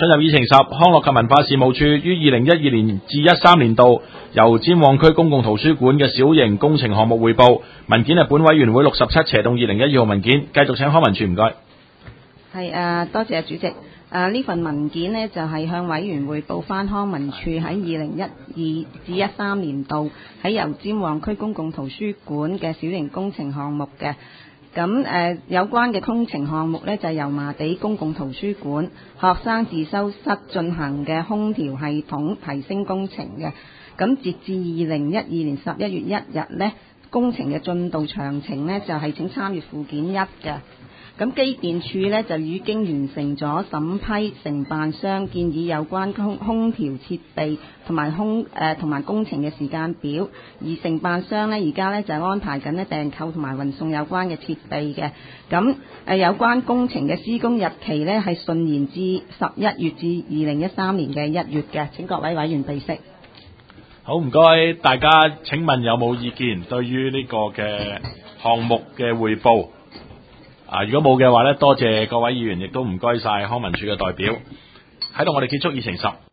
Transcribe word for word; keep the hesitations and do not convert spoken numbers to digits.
進入議程十，康樂及文化事務處於二零一二年至一三年度由尖旺區公共圖書館嘅小型工程項目匯報文件係本委員會六十七斜洞二零一二號文件，繼續請康文署唔該。 係誒，多謝主席。誒呢份文件呢，就係向委員匯報翻康文署喺二零一二至一三年度喺油尖旺區公共圖書館嘅小型工程項目嘅。咁誒、呃、有關嘅工程項目呢，就係油麻地公共圖書館學生自修室進行嘅空調系統提升工程嘅。咁截至二零一二年十一月一日呢，工程嘅進度詳情呢，就係、是、請參閱附件一嘅。咁機電署呢，就已經完成咗審批承辦商建議有關空空調設備同埋空誒同埋工程嘅時間表，而承辦商呢，而家呢，就安排緊呢訂購同埋運送有關嘅設備嘅。咁誒、呃、有關工程嘅施工日期呢，係順延至十一月至二零一三年嘅一月嘅。請各位委員備悉。 好，唔該大家。請問有冇意見對於呢個嘅項目嘅匯報？啊，如果冇嘅話呢，多謝各位議員，亦都唔該晒康文署嘅代表。喺度，我哋結束議程十。